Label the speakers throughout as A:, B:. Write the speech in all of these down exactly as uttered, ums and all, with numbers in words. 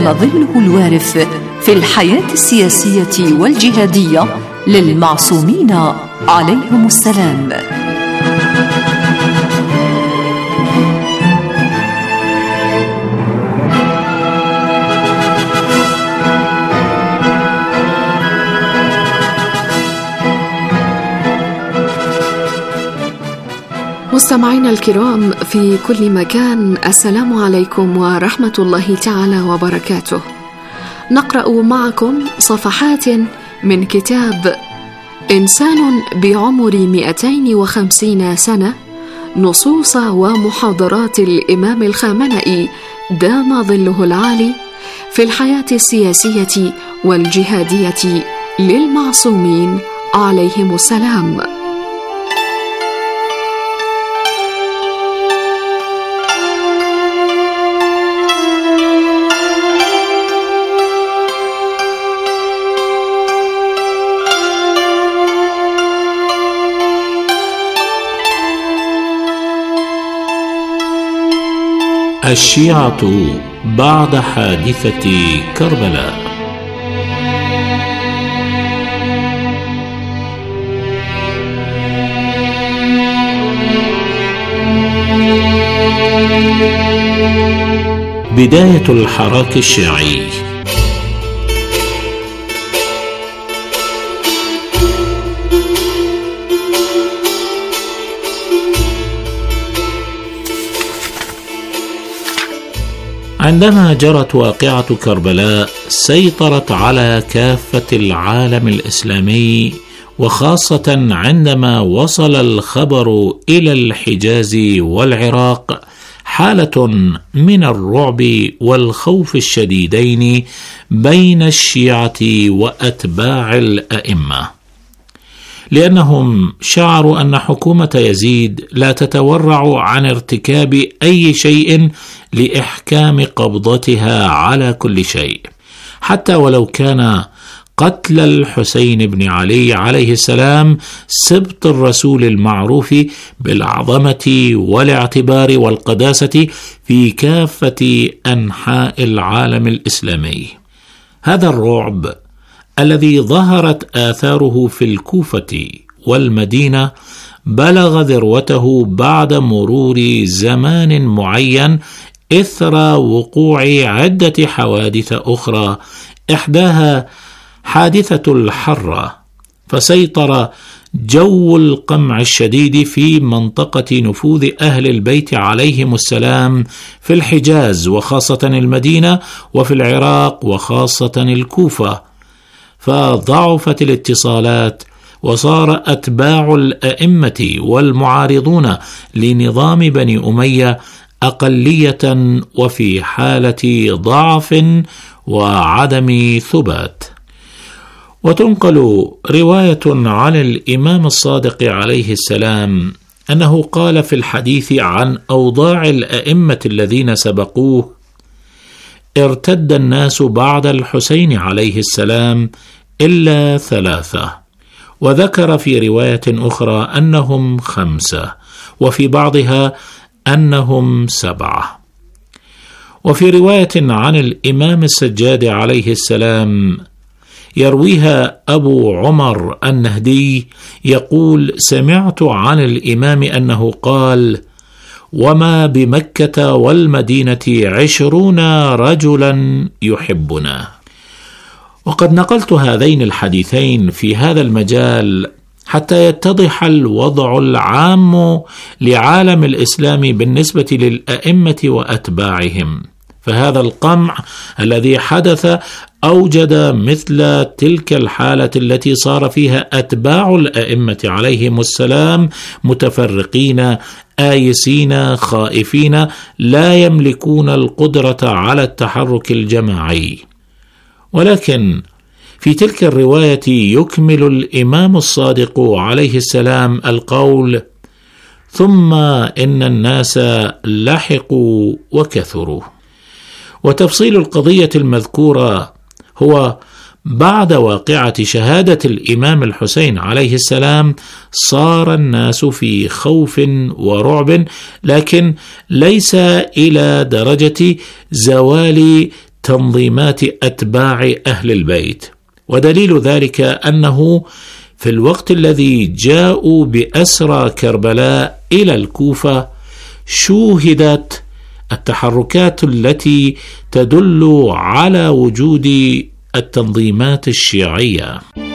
A: ظله الوارف في الحياة السياسية والجهادية للمعصومين عليهم السلام.
B: مستمعينا الكرام في كل مكان، السلام عليكم ورحمة الله تعالى وبركاته. نقرأ معكم صفحات من كتاب إنسان بعمر مئتين وخمسين سنة، نصوص ومحاضرات الإمام الخامنئي دام ظله العالي في الحياة السياسية والجهادية للمعصومين عليهم السلام.
C: الشيعة بعد حادثة كربلاء. بداية الحراك الشيعي. عندما جرت واقعة كربلاء سيطرت على كافة العالم الإسلامي، وخاصة عندما وصل الخبر إلى الحجاز والعراق حالة من الرعب والخوف الشديدين بين الشيعة وأتباع الأئمة، لأنهم شعروا أن حكومة يزيد لا تتورع عن ارتكاب أي شيء لإحكام قبضتها على كل شيء، حتى ولو كان قتل الحسين بن علي عليه السلام سبط الرسول المعروف بالعظمة والاعتبار والقداسة في كافة أنحاء العالم الإسلامي. هذا الرعب الذي ظهرت آثاره في الكوفة والمدينة بلغ ذروته بعد مرور زمان معين إثر وقوع عدة حوادث أخرى، إحداها حادثة الحرة، فسيطر جو القمع الشديد في منطقة نفوذ أهل البيت عليهم السلام في الحجاز وخاصة المدينة، وفي العراق وخاصة الكوفة، فضعفت الاتصالات، وصار أتباع الأئمة والمعارضون لنظام بني أمية أقلية وفي حالة ضعف وعدم ثبات. وتنقل رواية عن الإمام الصادق عليه السلام أنه قال في الحديث عن أوضاع الأئمة الذين سبقوه: ارتد الناس بعد الحسين عليه السلام إلا ثلاثة، وذكر في رواية أخرى أنهم خمسة، وفي بعضها أنهم سبعة. وفي رواية عن الإمام السجاد عليه السلام يرويها أبو عمر النهدي يقول: سمعت عن الإمام أنه قال: وما بمكة والمدينة عشرون رجلا يحبنا. وقد نقلت هذين الحديثين في هذا المجال حتى يتضح الوضع العام لعالم الإسلام بالنسبة للأئمة وأتباعهم. فهذا القمع الذي حدث أوجد مثل تلك الحالة التي صار فيها أتباع الأئمة عليهم السلام متفرقين آيسين خائفين، لا يملكون القدرة على التحرك الجماعي. ولكن في تلك الرواية يكمل الإمام الصادق عليه السلام القول: ثم إن الناس لحقوا وكثروا. وتفصيل القضية المذكورة هو بعد واقعة شهادة الإمام الحسين عليه السلام صار الناس في خوف ورعب، لكن ليس إلى درجة زوال تنظيمات أتباع أهل البيت، ودليل ذلك أنه في الوقت الذي جاءوا بأسرى كربلاء إلى الكوفة شوهدت التحركات التي تدل على وجود التنظيمات الشيعية.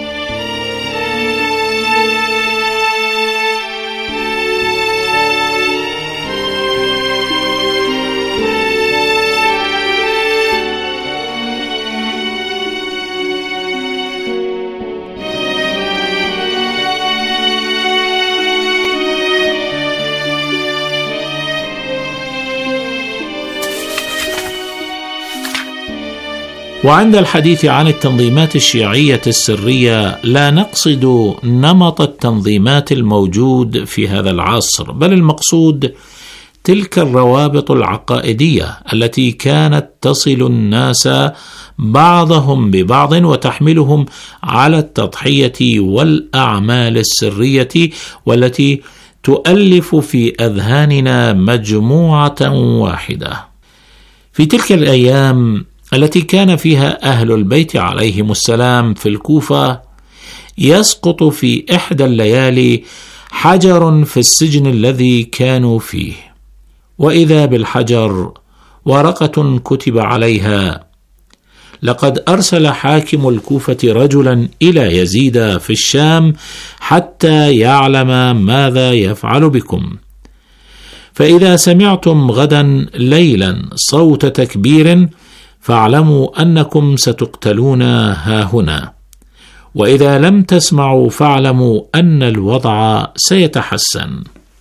C: وعند الحديث عن التنظيمات الشيعية السرية لا نقصد نمط التنظيمات الموجود في هذا العصر، بل المقصود تلك الروابط العقائدية التي كانت تصل الناس بعضهم ببعض وتحملهم على التضحية والأعمال السرية، والتي تؤلف في أذهاننا مجموعة واحدة. في تلك الأيام التي كان فيها أهل البيت عليهم السلام في الكوفة، يسقط في إحدى الليالي حجر في السجن الذي كانوا فيه، وإذا بالحجر ورقة كتب عليها: لقد أرسل حاكم الكوفة رجلا إلى يزيد في الشام حتى يعلم ماذا يفعل بكم، فإذا سمعتم غدا ليلا صوت تكبير فاعلموا أنكم ستقتلون هاهنا، وإذا لم تسمعوا فاعلموا أن الوضع سيتحسن.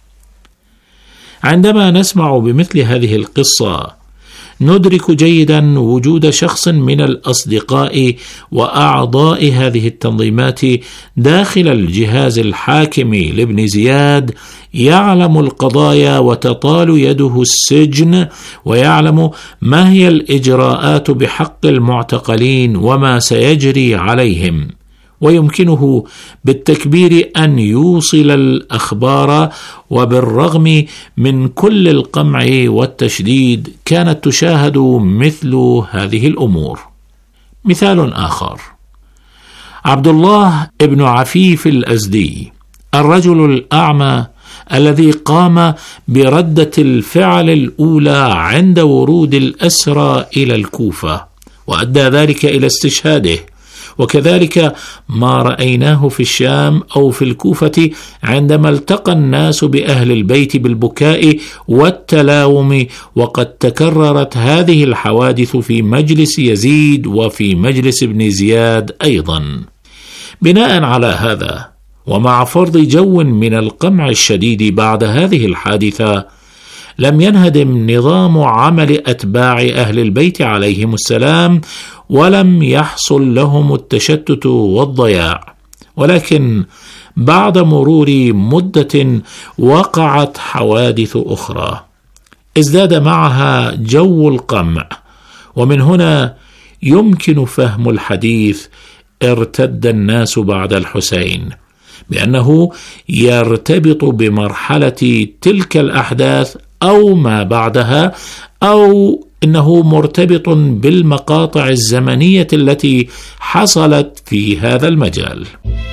C: عندما نسمع بمثل هذه القصة ندرك جيدا وجود شخص من الأصدقاء وأعضاء هذه التنظيمات داخل الجهاز الحاكمي لابن زياد يعلم القضايا وتطال يده السجن، ويعلم ما هي الإجراءات بحق المعتقلين وما سيجري عليهم، ويمكنه بالتكبير أن يوصل الأخبار. وبالرغم من كل القمع والتشديد كانت تشاهد مثل هذه الأمور. مثال آخر: عبد الله ابن عفيف الأزدي، الرجل الأعمى الذي قام بردة الفعل الأولى عند ورود الأسرى إلى الكوفة، وأدى ذلك إلى استشهاده، وكذلك ما رأيناه في الشام أو في الكوفة عندما التقى الناس بأهل البيت بالبكاء والتلاوم، وقد تكررت هذه الحوادث في مجلس يزيد وفي مجلس ابن زياد أيضا. بناء على هذا، ومع فرض جو من القمع الشديد بعد هذه الحادثة، لم ينهدم نظام عمل أتباع أهل البيت عليهم السلام، ولم يحصل لهم التشتت والضياع، ولكن بعد مرور مدة وقعت حوادث أخرى ازداد معها جو القمع، ومن هنا يمكن فهم الحديث ارتد الناس بعد الحسين بأنه يرتبط بمرحلة تلك الأحداث أو ما بعدها، أو إنه مرتبط بالمقاطع الزمنية التي حصلت في هذا المجال.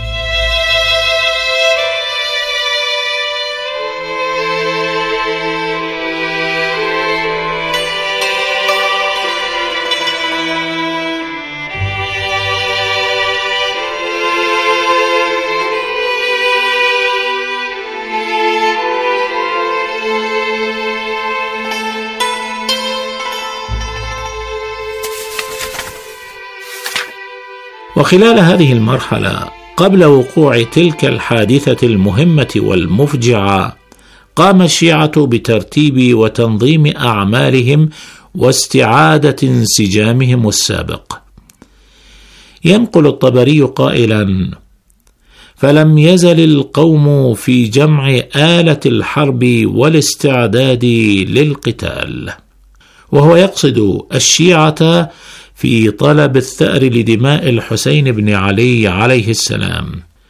C: وخلال هذه المرحلة قبل وقوع تلك الحادثة المهمة والمفجعة، قام الشيعة بترتيب وتنظيم أعمالهم واستعادة انسجامهم السابق. ينقل الطبري قائلا: فلم يزل القوم في جمع آلة الحرب والاستعداد للقتال، وهو يقصد الشيعة في طلب الثأر لدماء الحسين بن علي عليه السلام،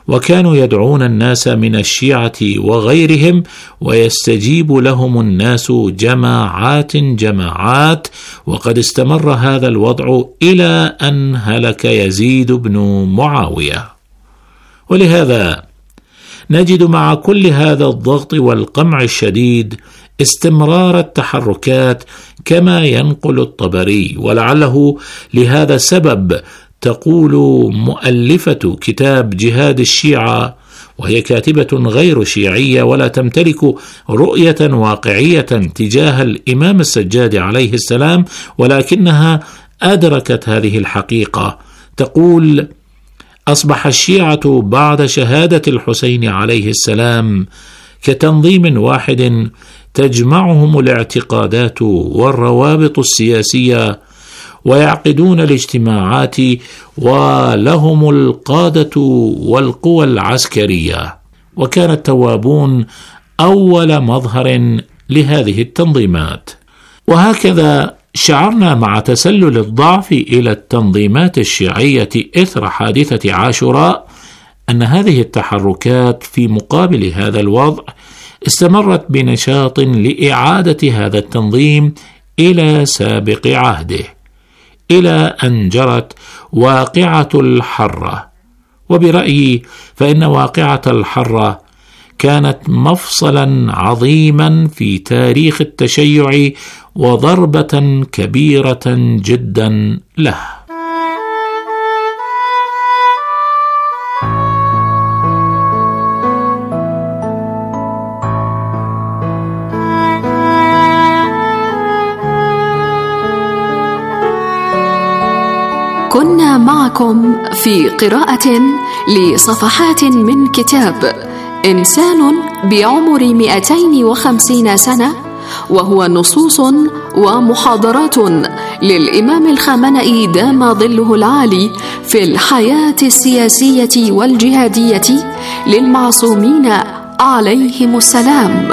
C: وكانوا يدعون الناس من الشيعة وغيرهم، ويستجيب لهم الناس جماعات جماعات. وقد استمر هذا الوضع إلى أن هلك يزيد بن معاوية. ولهذا نجد مع كل هذا الضغط والقمع الشديد استمرار التحركات كما ينقل الطبري. ولعله لهذا السبب تقول مؤلفة كتاب جهاد الشيعة، وهي كاتبة غير شيعية ولا تمتلك رؤية واقعية تجاه الإمام السجاد عليه السلام، ولكنها أدركت هذه الحقيقة. تقول: أصبح الشيعة بعد شهادة الحسين عليه السلام كتنظيم واحد تجمعهم الاعتقادات والروابط السياسية، ويعقدون الاجتماعات، ولهم القادة والقوى العسكرية. وكان التوابون أول مظهر لهذه التنظيمات. وهكذا شعرنا مع تسلل الضعف إلى التنظيمات الشيعية إثر حادثة عاشوراء أن هذه التحركات في مقابل هذا الوضع استمرت بنشاط لإعادة هذا التنظيم إلى سابق عهده، إلى أن جرت واقعة الحرة. وبرأيي فإن واقعة الحرة كانت مفصلا عظيما في تاريخ التشيع وضربة كبيرة جدا له.
B: كنا معكم في قراءة لصفحات من كتاب إنسان بعمر مئتين وخمسين سنة، وهو نصوص ومحاضرات للإمام الخامنئي دام ظله العالي في الحياة السياسية والجهادية للمعصومين عليهم السلام.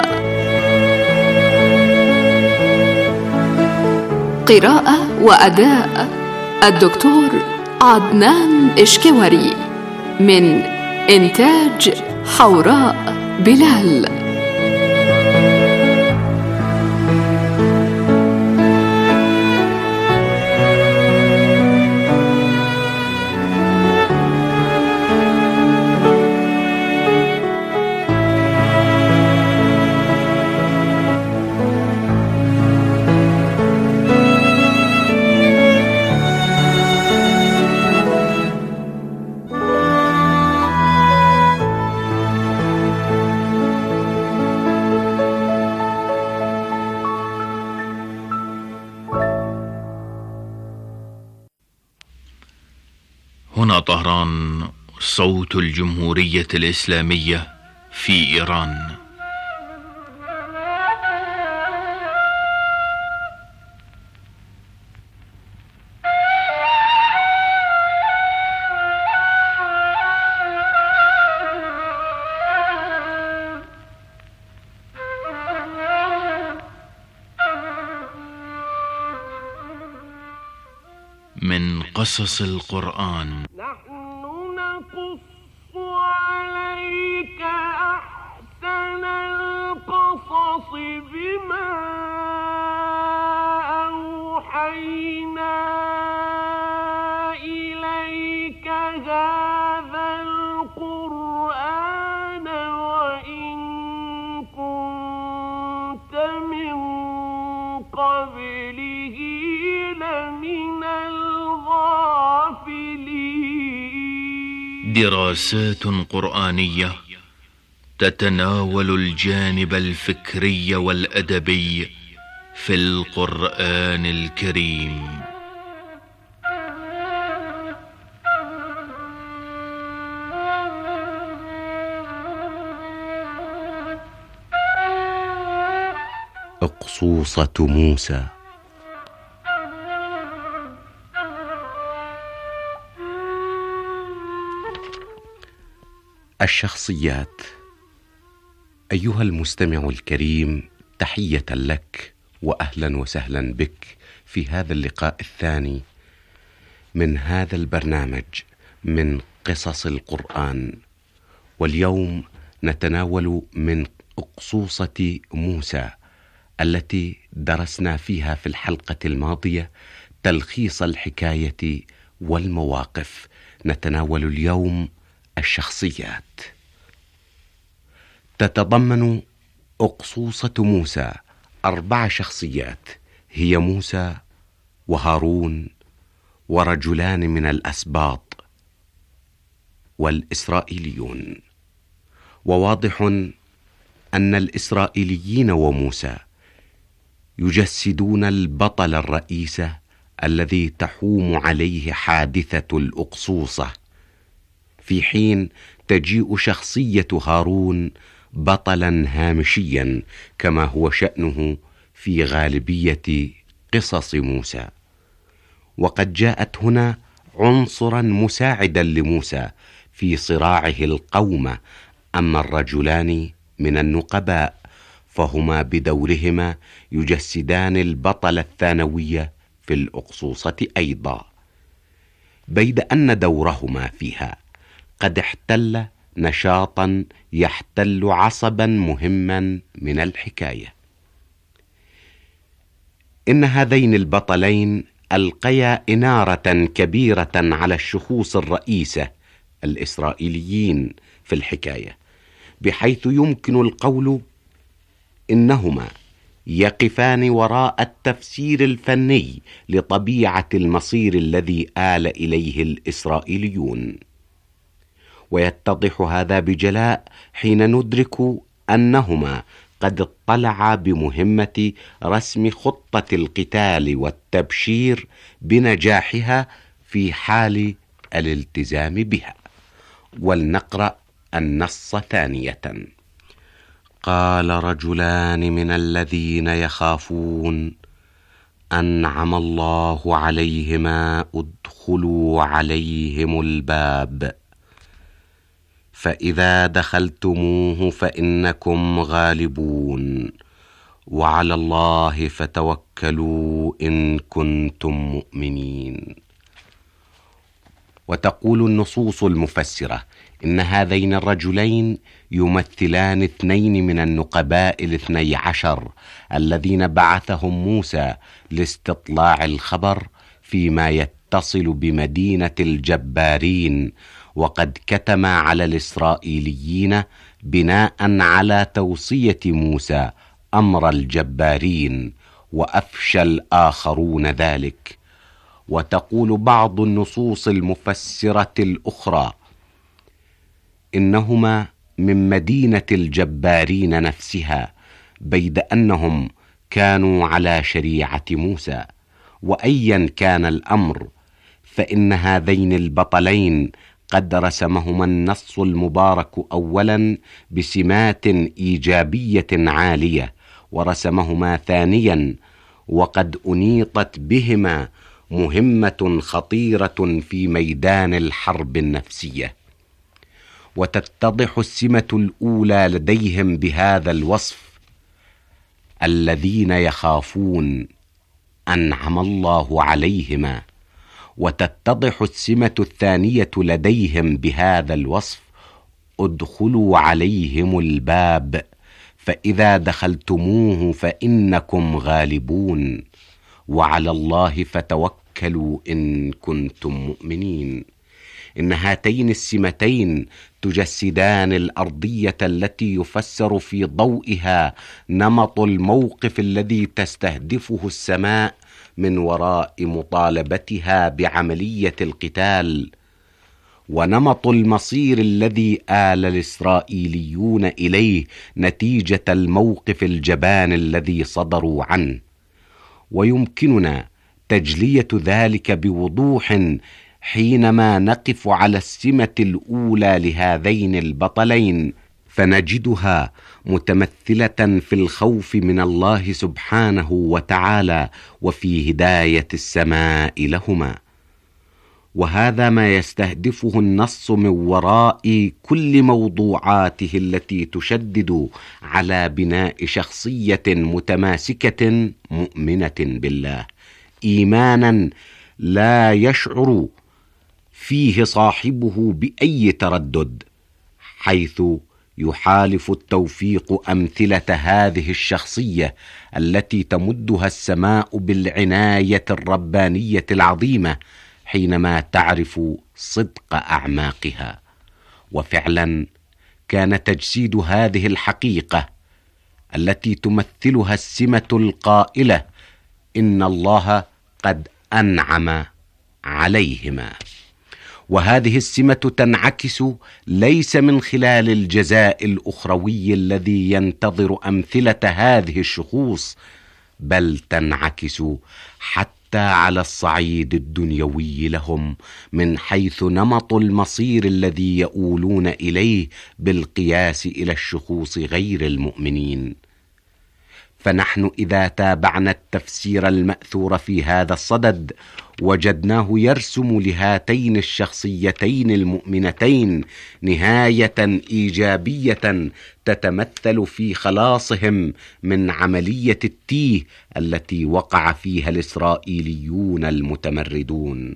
B: قراءة وأداء الدكتور عدنان إشكوري، من إنتاج حوراء بلال.
D: هنا طهران، صوت الجمهورية الإسلامية في إيران. من قصص القرآن.
E: نحن نقص عليك أحسن القصص بما أوحينا إليك هذا القرآن وإن كنت من قبله لمن
D: دراسات قرآنية تتناول الجانب الفكري والأدبي في القرآن الكريم.
F: أقصوصة موسى. الشخصيات. أيها المستمع الكريم، تحية لك وأهلا وسهلا بك في هذا اللقاء الثاني من هذا البرنامج من قصص القرآن، واليوم نتناول من أقصوصة موسى التي درسنا فيها في الحلقة الماضية تلخيص الحكاية والمواقف. نتناول اليوم الشخصيات. تتضمن أقصوصة موسى أربع شخصيات، هي موسى وهارون ورجلان من الأسباط والإسرائيليون. وواضح أن الإسرائيليين وموسى يجسدون البطل الرئيس الذي تحوم عليه حادثة الأقصوصة، في حين تجيء شخصية هارون بطلا هامشيا كما هو شأنه في غالبية قصص موسى. وقد جاءت هنا عنصرا مساعدا لموسى في صراعه القوم، أما الرجلان من النقباء فهما بدورهما يجسدان البطل الثانوي في الأقصوصة أيضا، بيد أن دورهما فيها قد احتل نشاطا يحتل عصبا مهما من الحكاية. إن هذين البطلين ألقيا إنارة كبيرة على الشخوص الرئيسة الإسرائيليين في الحكاية، بحيث يمكن القول إنهما يقفان وراء التفسير الفني لطبيعة المصير الذي آل إليه الإسرائيليون. ويتضح هذا بجلاء حين ندرك أنهما قد اطلعا بمهمة رسم خطة القتال والتبشير بنجاحها في حال الالتزام بها. ولنقرأ النص ثانية. قال رجلان من الذين يخافون أنعم الله عليهما ادخلوا عليهم الباب فإذا دخلتموه فإنكم غالبون وعلى الله فتوكلوا إن كنتم مؤمنين. وتقول النصوص المفسرة إن هذين الرجلين يمثلان اثنين من النقباء الاثني عشر الذين بعثهم موسى لاستطلاع الخبر فيما يتصل بمدينة الجبارين، وقد كتم على الإسرائيليين بناء على توصية موسى أمر الجبارين، وأفشى الآخرون ذلك. وتقول بعض النصوص المفسرة الأخرى إنهما من مدينة الجبارين نفسها، بيد أنهم كانوا على شريعة موسى. وأيا كان الأمر فإن هذين البطلين قد رسمهما النص المبارك أولا بسمات إيجابية عالية، ورسمهما ثانيا وقد أنيطت بهما مهمة خطيرة في ميدان الحرب النفسية. وتتضح السمة الأولى لديهم بهذا الوصف: الذين يخافون أنعم الله عليهما. وتتضح السمة الثانية لديهم بهذا الوصف: ادخلوا عليهم الباب فإذا دخلتموه فإنكم غالبون وعلى الله فتوكلوا إن كنتم مؤمنين. إن هاتين السمتين تجسدان الأرضية التي يفسر في ضوئها نمط الموقف الذي تستهدفه السماء من وراء مطالبتها بعملية القتال، ونمط المصير الذي آل الإسرائيليون إليه نتيجة الموقف الجبان الذي صدروا عنه. ويمكننا تجلية ذلك بوضوح حينما نقف على السمة الأولى لهذين البطلين، فنجدها متمثلة في الخوف من الله سبحانه وتعالى وفي هداية السماء لهما. وهذا ما يستهدفه النص من وراء كل موضوعاته التي تشدد على بناء شخصية متماسكة مؤمنة بالله، إيمانا لا يشعر فيه صاحبه بأي تردد، حيث يحالف التوفيق أمثلة هذه الشخصية التي تمدها السماء بالعناية الربانية العظيمة حينما تعرف صدق أعماقها. وفعلا كان تجسيد هذه الحقيقة التي تمثلها السمة القائلة إن الله قد أنعم عليهما. وهذه السمة تنعكس ليس من خلال الجزاء الأخروي الذي ينتظر أمثلة هذه الشخوص، بل تنعكس حتى على الصعيد الدنيوي لهم من حيث نمط المصير الذي يؤولون إليه بالقياس إلى الشخوص غير المؤمنين. فنحن إذا تابعنا التفسير المأثور في هذا الصدد وجدناه يرسم لهاتين الشخصيتين المؤمنتين نهاية إيجابية تتمثل في خلاصهم من عملية التيه التي وقع فيها الإسرائيليون المتمردون.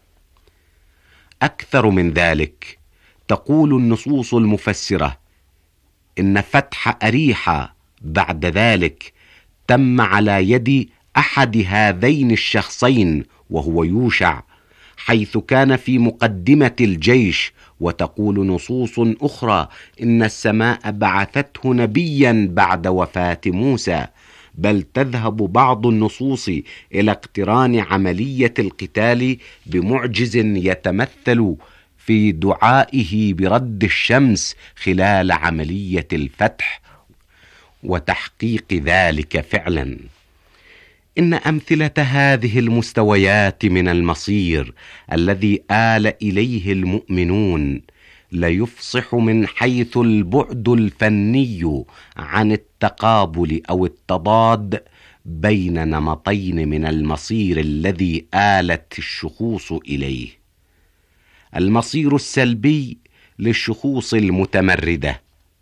F: أكثر من ذلك، تقول النصوص المفسرة إن فتح أريحا بعد ذلك تم على يد أحد هذين الشخصين وهو يوشع، حيث كان في مقدمة الجيش. وتقول نصوص أخرى إن السماء بعثته نبيا بعد وفاة موسى، بل تذهب بعض النصوص إلى اقتران عملية القتال بمعجز يتمثل في دعائه برد الشمس خلال عملية الفتح وتحقيق ذلك فعلا. إن أمثلة هذه المستويات من المصير الذي آل إليه المؤمنون ليفصح من حيث البعد الفني عن التقابل أو التضاد بين نمطين من المصير الذي آلت الشخوص إليه. المصير السلبي للشخوص المتمردة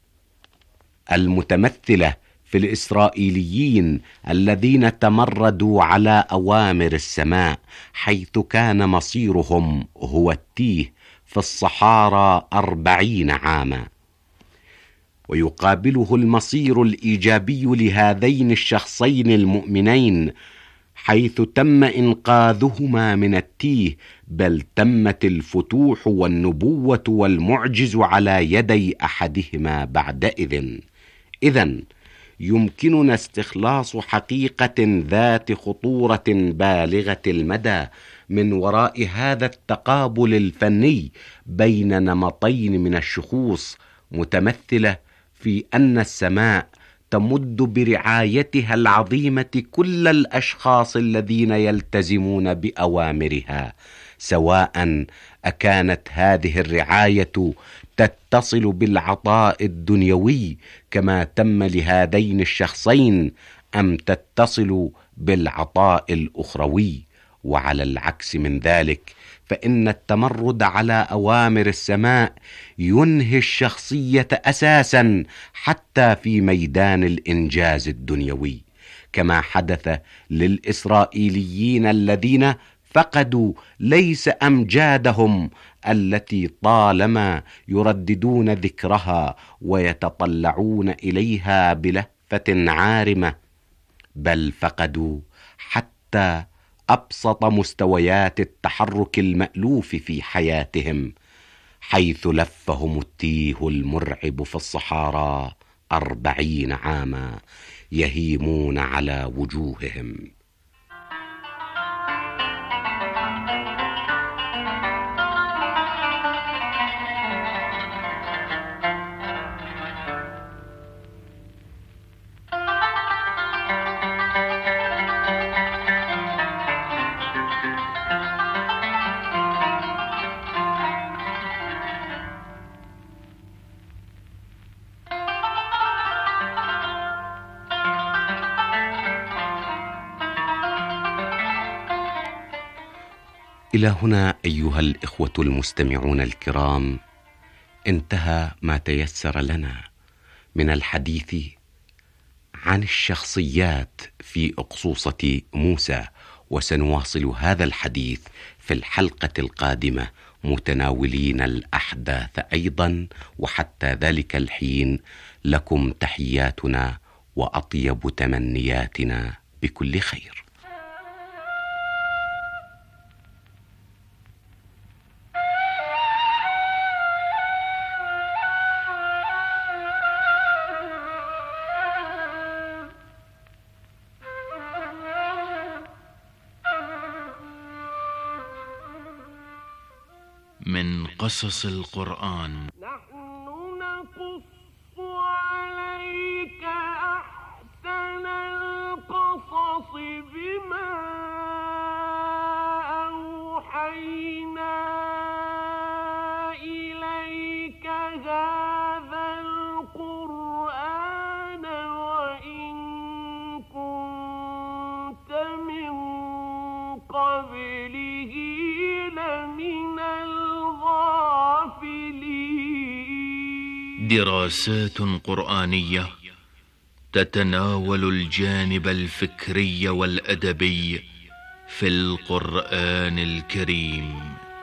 F: المتمثلة في الإسرائيليين الذين تمردوا على أوامر السماء، حيث كان مصيرهم هو التيه في الصحارى أربعين عاما. ويقابله المصير الإيجابي لهذين الشخصين المؤمنين، حيث تم إنقاذهما من التيه، بل تمت الفتوح والنبوة والمعجز على يدي أحدهما بعدئذ. إذن يمكننا استخلاص حقيقة ذات خطورة بالغة المدى من وراء هذا التقابل الفني بين نمطين من الشخوص، متمثلة في أن السماء تمد برعايتها العظيمة كل الأشخاص الذين يلتزمون بأوامرها، سواء أكانت هذه الرعاية تتصل بالعطاء الدنيوي كما تم لهذين الشخصين، أم تتصل بالعطاء الأخروي. وعلى العكس من ذلك، فإن التمرد على أوامر السماء ينهي الشخصية أساسا حتى في ميدان الإنجاز الدنيوي، كما حدث للإسرائيليين الذين فقدوا ليس أمجادهم التي طالما يرددون ذكرها ويتطلعون إليها بلهفة عارمة، بل فقدوا حتى أبسط مستويات التحرك المألوف في حياتهم، حيث لفهم التيه المرعب في الصحارى أربعين عاما يهيمون على وجوههم. إلى هنا أيها الإخوة المستمعون الكرام انتهى ما تيسر لنا من الحديث عن الشخصيات في أقصوصة موسى، وسنواصل هذا الحديث في الحلقة القادمة، متناولين الأحداث أيضا، وحتى ذلك الحين لكم تحياتنا وأطيب تمنياتنا بكل خير.
D: من قصص القرآن.
E: نحن نقص عليك أحسن القصص بما أوحينا إليك هذا القرآن وإن كنت من قبله لمن
D: دراسات قرآنية تتناول الجانب الفكري والأدبي في القرآن الكريم.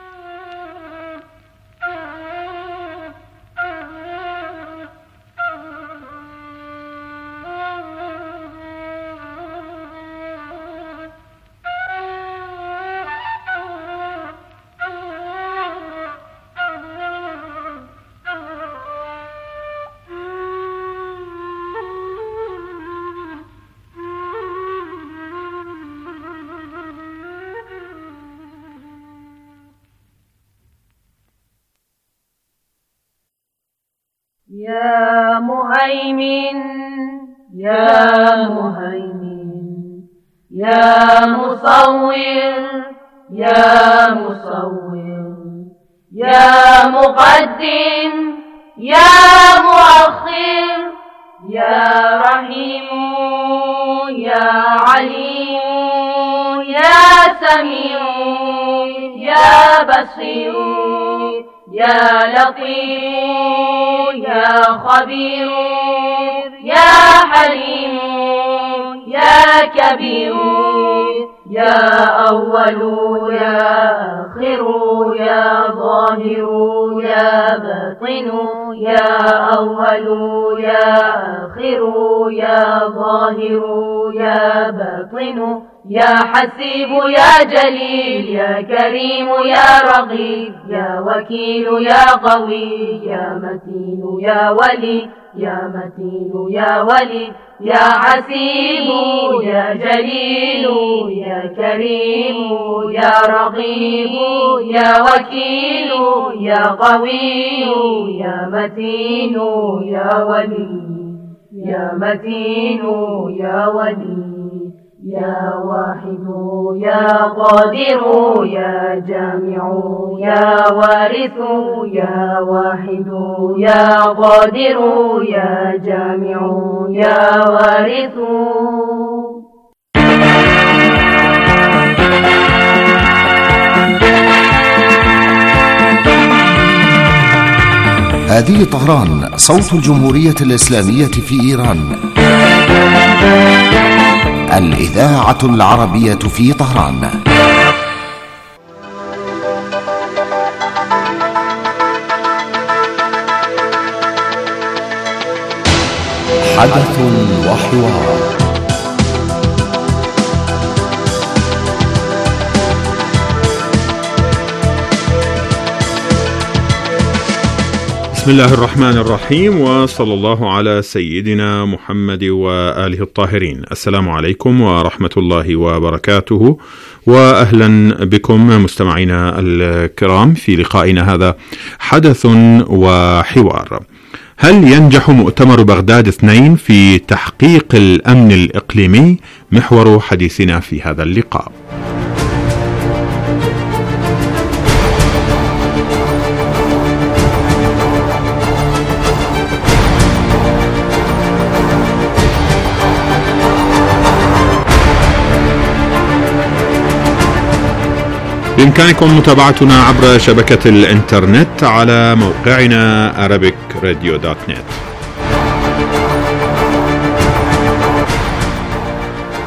G: يا مهيمن يا مهيمن يا مصور يا مصور يا مقدم يا مؤخر يا رحيم يا عليم يا سميع يا بصير يا لطيف يا خبير يا حليم يا كبير يا أول يا آخر يا ظاهر يا باطن يا أول يا آخر يا ظاهر يا باطن يا حسيب يا جليل يا كريم يا رغيب يا وكيل يا قوي يا متين يا ولي يا متين يا ولي يا حسيب يا جليل يا كريم يا رغيب يا وكيل يا قوي يا متين يا ولي يا متين يا ولي يا واحد يا قادر يا جامع يا وارث يا واحد يا قادر يا جامع يا وارث.
H: هذه طهران، صوت الجمهورية الإسلامية في إيران، الإذاعة العربية في طهران. حدث وحوار.
I: بسم الله الرحمن الرحيم، وصلى الله على سيدنا محمد وآله الطاهرين. السلام عليكم ورحمة الله وبركاته، وأهلا بكم مستمعينا الكرام في لقائنا هذا حدث وحوار. هل ينجح مؤتمر بغداد اثنين في تحقيق الأمن الإقليمي؟ محور حديثنا في هذا اللقاء. بإمكانكم متابعتنا عبر شبكة الإنترنت على موقعنا arabic radio dot net.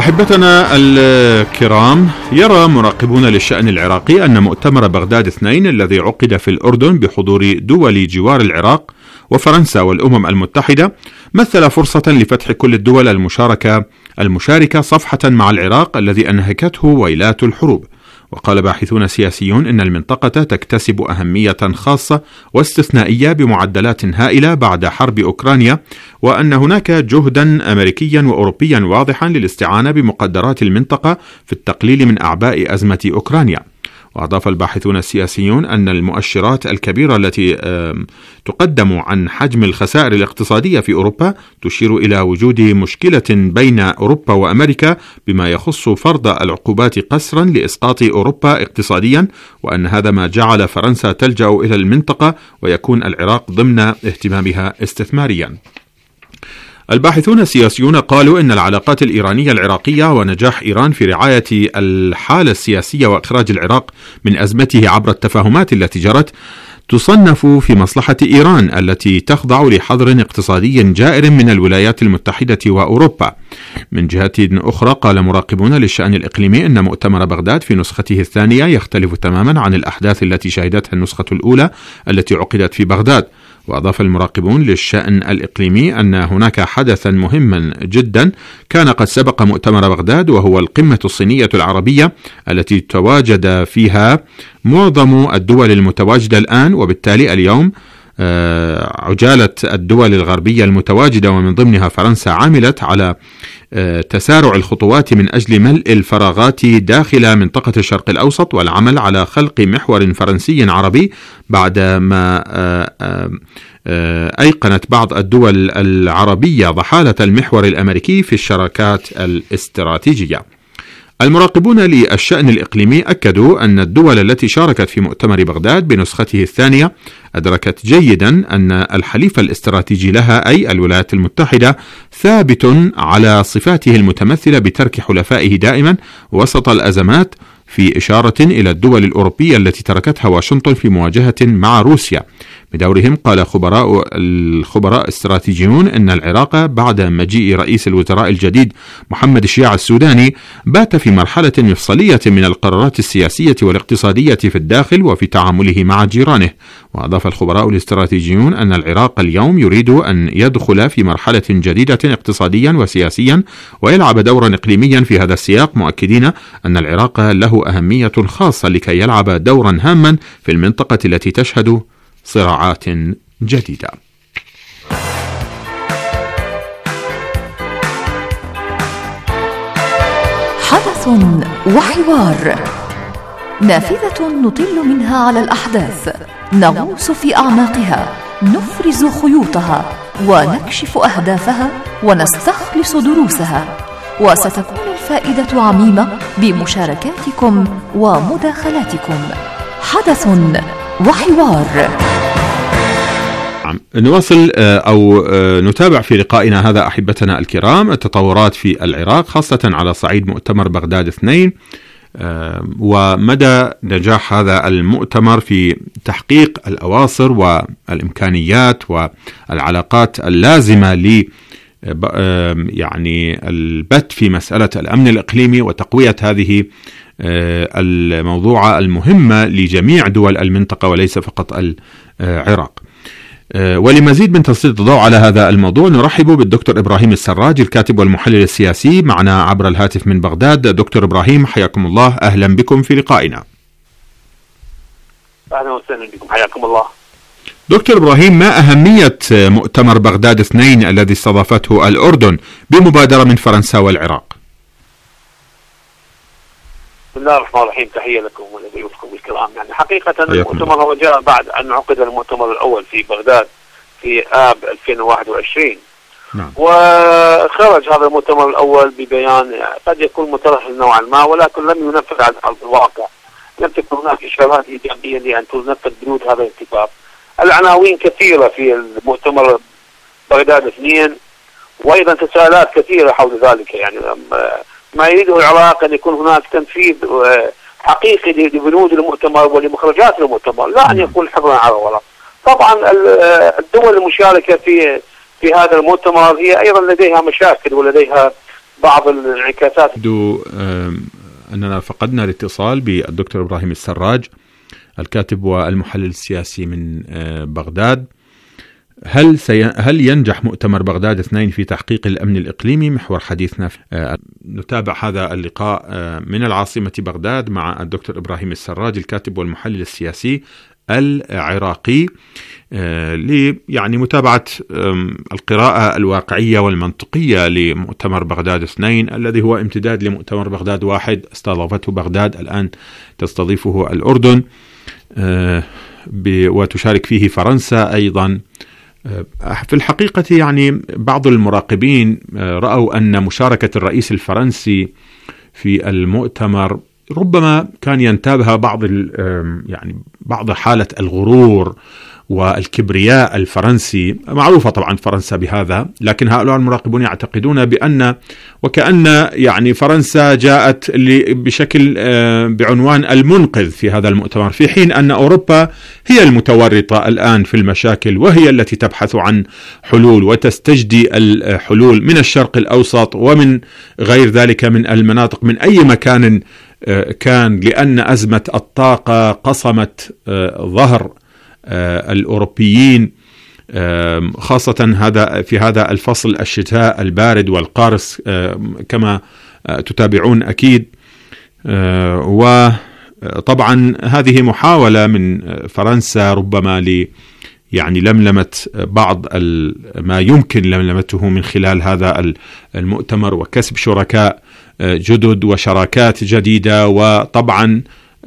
I: أحبتنا الكرام، يرى مراقبون للشأن العراقي أن مؤتمر بغداد اثنين الذي عقد في الأردن بحضور دول جوار العراق وفرنسا والأمم المتحدة مثل فرصة لفتح كل الدول المشاركة المشاركة صفحة مع العراق الذي أنهكته ويلات الحروب. وقال باحثون سياسيون إن المنطقة تكتسب أهمية خاصة واستثنائية بمعدلات هائلة بعد حرب أوكرانيا، وأن هناك جهدا أمريكيا وأوروبيا واضحا للاستعانة بمقدرات المنطقة في التقليل من أعباء أزمة أوكرانيا. وأضاف الباحثون السياسيون أن المؤشرات الكبيرة التي تقدم عن حجم الخسائر الاقتصادية في أوروبا تشير إلى وجود مشكلة بين أوروبا وأمريكا بما يخص فرض العقوبات قسرا لإسقاط أوروبا اقتصاديا، وأن هذا ما جعل فرنسا تلجأ إلى المنطقة ويكون العراق ضمن اهتمامها استثماريا. الباحثون السياسيون قالوا إن العلاقات الإيرانية العراقية ونجاح إيران في رعاية الحالة السياسية وإخراج العراق من أزمته عبر التفاهمات التي جرت تصنف في مصلحة إيران التي تخضع لحظر اقتصادي جائر من الولايات المتحدة وأوروبا. من جهة أخرى قال مراقبون للشأن الإقليمي أن مؤتمر بغداد في نسخته الثانية يختلف تماما عن الأحداث التي شهدتها النسخة الأولى التي عقدت في بغداد. وأضاف المراقبون للشأن الإقليمي أن هناك حدثا مهما جدا كان قد سبق مؤتمر بغداد، وهو القمة الصينية العربية التي تواجد فيها معظم الدول المتواجدة الآن، وبالتالي اليوم عجالة الدول الغربية المتواجدة ومن ضمنها فرنسا عملت على تسارع الخطوات من أجل ملء الفراغات داخل منطقة الشرق الأوسط والعمل على خلق محور فرنسي عربي بعدما أيقنت بعض الدول العربية ضحالة المحور الأمريكي في الشراكات الاستراتيجية. المراقبون للشأن الإقليمي أكدوا أن الدول التي شاركت في مؤتمر بغداد بنسخته الثانية أدركت جيدا أن الحليف الاستراتيجي لها أي الولايات المتحدة ثابت على صفاته المتمثلة بترك حلفائه دائما وسط الأزمات، في إشارة إلى الدول الأوروبية التي تركتها واشنطن في مواجهة مع روسيا. بدورهم قال خبراء الخبراء الاستراتيجيون أن العراق بعد مجيء رئيس الوزراء الجديد محمد الشياع السوداني بات في مرحلة مفصلية من القرارات السياسية والاقتصادية في الداخل وفي تعامله مع جيرانه. وأضاف الخبراء الاستراتيجيون أن العراق اليوم يريد أن يدخل في مرحلة جديدة اقتصاديا وسياسيا ويلعب دورا إقليميا في هذا السياق، مؤكدين أن العراق له أهمية خاصة لكي يلعب دورا هاما في المنطقة التي تشهد صراعات جديدة.
A: حدث وحوار، نافذة نطل منها على الأحداث، نغوص في أعماقها، نفرز خيوطها ونكشف أهدافها ونستخلص دروسها، وستكون الفائدة عميمة بمشاركاتكم ومداخلاتكم. حدث وحوار.
I: نواصل أو نتابع في لقائنا هذا أحبتنا الكرام التطورات في العراق، خاصة على صعيد مؤتمر بغداد اثنين ومدى نجاح هذا المؤتمر في تحقيق الأواصر والإمكانيات والعلاقات اللازمة ل يعني البت في مسألة الأمن الإقليمي وتقوية هذه الموضوع المهمة لجميع دول المنطقة وليس فقط العراق. ولمزيد من تسليط الضوء على هذا الموضوع نرحب بالدكتور إبراهيم السراج الكاتب والمحلل السياسي معنا عبر الهاتف من بغداد. دكتور إبراهيم حياكم الله، أهلا بكم في لقائنا.
J: أهلا وسهلا بكم، حياكم الله.
I: دكتور إبراهيم، ما أهمية مؤتمر بغداد اثنين الذي استضافته الأردن بمبادرة من فرنسا والعراق؟
J: بسم الله الرحمن الرحيم، تحية لكم ولضيوفكم الكرام. يعني حقيقة المؤتمر هو جاء بعد أن عقد المؤتمر الأول في بغداد في آب ألفين وواحد وعشرين. نعم. وخرج هذا المؤتمر الأول ببيان قد يكون مترهل نوعا ما، ولكن لم ينفذ على أرض الواقع. لم تكن هناك إشارات إيجابية لأن تنفذ بنود هذا الاتفاق. العناوين كثيرة في المؤتمر بغداد اثنين، وأيضا تساؤلات كثيرة حول ذلك. يعني ما يريده العراق أن يكون هناك تنفيذ حقيقي لبنود المؤتمر ولمخرجات المؤتمر، لا أن يكون حبرا على ورق. طبعا الدول المشاركة في في هذا المؤتمر هي أيضا لديها مشاكل ولديها بعض الانعكاسات.
I: يبدو أننا فقدنا الاتصال بالدكتور إبراهيم السراج الكاتب والمحلل السياسي من بغداد. هل سي... هل ينجح مؤتمر بغداد اثنين في تحقيق الأمن الإقليمي؟ محور حديثنا. نتابع هذا اللقاء من العاصمة بغداد مع الدكتور إبراهيم السراج الكاتب والمحلل السياسي العراقي ل يعني متابعة القراءة الواقعية والمنطقية لمؤتمر بغداد اثنين الذي هو امتداد لمؤتمر بغداد واحد استضافته بغداد، الآن تستضيفه الأردن وتشارك فيه فرنسا أيضا. في الحقيقة يعني بعض المراقبين رأوا أن مشاركة الرئيس الفرنسي في المؤتمر ربما كان ينتابها بعض يعني بعض حالة الغرور والكبرياء الفرنسي. معروفة طبعا فرنسا بهذا، لكن هؤلاء المراقبون يعتقدون بأن وكأن يعني فرنسا جاءت بشكل بعنوان المنقذ في هذا المؤتمر، في حين أن أوروبا هي المتورطة الآن في المشاكل وهي التي تبحث عن حلول وتستجدي الحلول من الشرق الأوسط ومن غير ذلك من المناطق من أي مكان كان، لأن أزمة الطاقة قصمت ظهر الأوروبيين خاصة هذا في هذا الفصل الشتاء البارد والقارس كما تتابعون أكيد. وطبعا هذه محاولة من فرنسا ربما ل يعني لملمة بعض ما يمكن لملمته من خلال هذا المؤتمر وكسب شركاء جدد وشراكات جديدة، وطبعا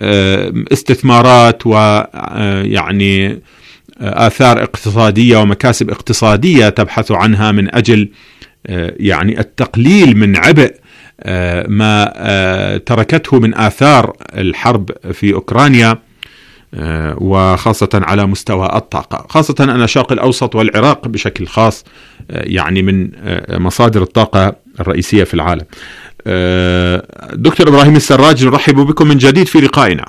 I: استثمارات ويعني آثار اقتصادية ومكاسب اقتصادية تبحث عنها من أجل يعني التقليل من عبء ما تركته من آثار الحرب في أوكرانيا، وخاصة على مستوى الطاقة، خاصة أن الشرق الأوسط والعراق بشكل خاص يعني من مصادر الطاقة الرئيسية في العالم. دكتور إبراهيم السراج، نرحب بكم من جديد في لقائنا.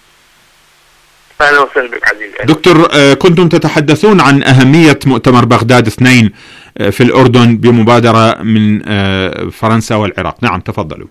J: أهلا وسهلا بك عزيزي.
I: دكتور، كنتم تتحدثون عن أهمية مؤتمر بغداد اثنين في الأردن بمبادرة من فرنسا والعراق. نعم تفضلوا.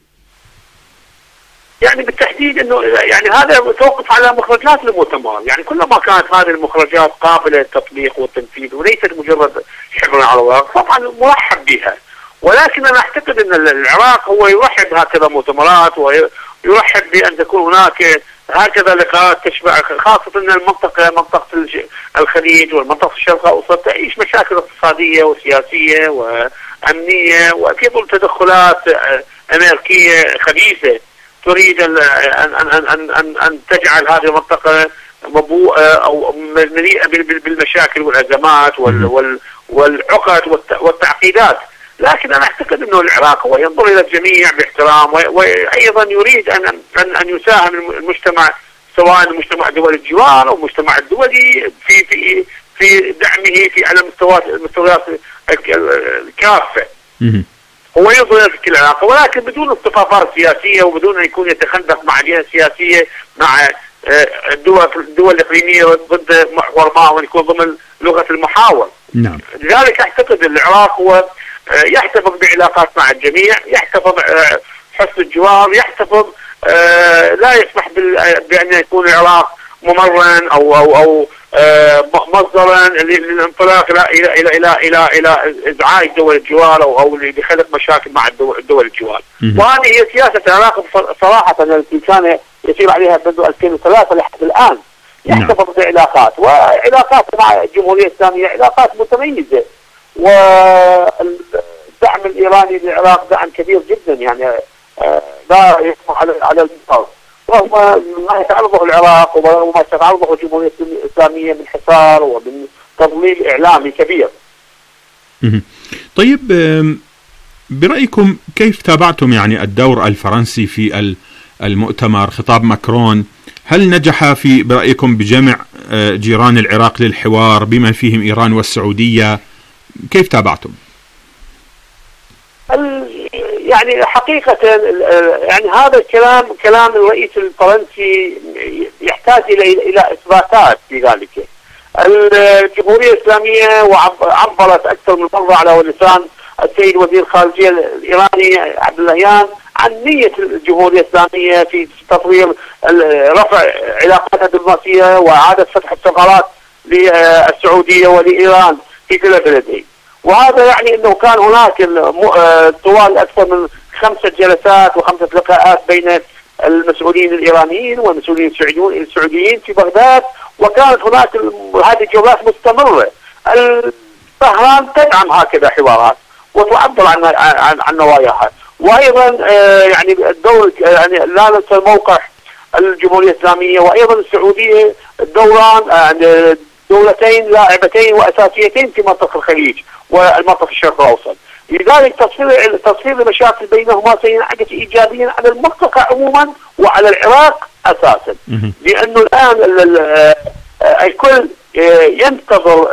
J: يعني بالتحديد انه يعني هذا توقف على مخرجات المؤتمر، يعني كلما كانت هذه المخرجات قابله للتطبيق والتنفيذ وليست مجرد حبر على الورق طبعا مرحب بها، ولكن انا اعتقد ان العراق هو يرحب بهكذا مؤتمرات ويرحب بان تكون هناك هكذا لقاءات تشبع، خاصه ان المنطقه منطقه الخليج والمنطقه الشرق الاوسط تعيش مشاكل اقتصاديه وسياسيه وامنيه، وفي ظل تدخلات امريكيه خبيثه تريد ان ان ان ان ان تجعل هذه المنطقه مبوءه او مليئه بالمشاكل والازمات والعقد والتعقيدات. لكن انا اعتقد انه العراق هو ينظر الى الجميع باحترام، وايضا يريد ان ان ان يساهم المجتمع سواء المجتمع دول الجوار او المجتمع الدولي في في في دعمه في على مستويات المستويات الكافه. هو ينظر في العراق ولكن بدون اصطفافات سياسيه وبدون ان يكون يتخندق مع جهه سياسيه مع الدول الدول الاقليميه ضد محور ما ويكون ضمن لغه المحاور.
I: نعم.
J: لذلك اعتقد العراق هو يحتفظ بعلاقات مع الجميع، يحتفظ حسن الجوار، يحتفظ لا يسمح بان يكون العراق ممرا او او او مصدرا للانطلاق الى الى الى الى الى ازعاج دول الجوار او او لخلق مشاكل مع الدول الجوار. وهذه هي سياسه العراق صراحه التي كان يسير عليها منذ ألفين وثلاثة لحد الان. يحتفظ بعلاقات، وعلاقات مع الجمهوريه الاسلاميه علاقات متميزه، والدعم الايراني للعراق دعم كبير جدا يعني لا يسمح على على المنطقه، وهو ما يتعرضه العراق وما تتعرضه الجمهوريه الاسلاميه من حصار ومن تضليل اعلامي كبير.
I: طيب برايكم كيف تابعتم يعني الدور الفرنسي في المؤتمر؟ خطاب ماكرون هل نجح في برايكم بجمع جيران العراق للحوار بما فيهم ايران والسعوديه؟ كيف تابعتم؟
J: يعني حقيقة يعني هذا الكلام كلام الرئيس الفرنسي يحتاج إلى إلى إثباتات في ذلك. الجمهورية الإسلامية وعبرت أكثر من مرة على لسان السيد وزير الخارجية الإيراني عبد اللهيان عن نية الجمهورية الإسلامية في تطوير رفع علاقاتها الدبلوماسية وإعادة فتح السفارات للسعودية ولإيران في كلا بلدين. وهذا يعني أنه كان هناك طوال أكثر من خمسة جلسات وخمسة لقاءات بين المسؤولين الإيرانيين والمسؤولين السعوديين في بغداد، وكانت هناك هذه الجولات مستمرة. طهران تدعم هكذا حوارات وتعبر عن عن, عن نواياها. وايضا آه يعني الدول يعني لا ننسى موقع الجمهوريه الاسلاميه وايضا السعوديه دوران آه دولتين لاعبتين واساسيتين في منطقه الخليج والمنطقه الشرق الاوسط. لذلك تصفير تصفير المشاكل بينهما سينعكس ايجابيا على المنطقه عموما وعلى العراق اساسا، لانه الان الكل ينتظر